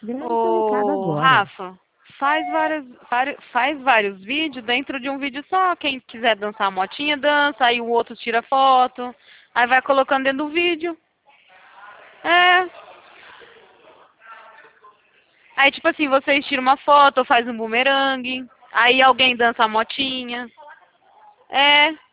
Grave seu recado Ô, agora. Rafa, faz vários vídeos dentro de um vídeo só. Quem quiser dançar a motinha, dança. Aí o outro tira foto. Aí vai colocando dentro do vídeo. É. Aí, tipo assim, vocês tiram uma foto ou faz um bumerangue. Aí alguém dança a motinha. É.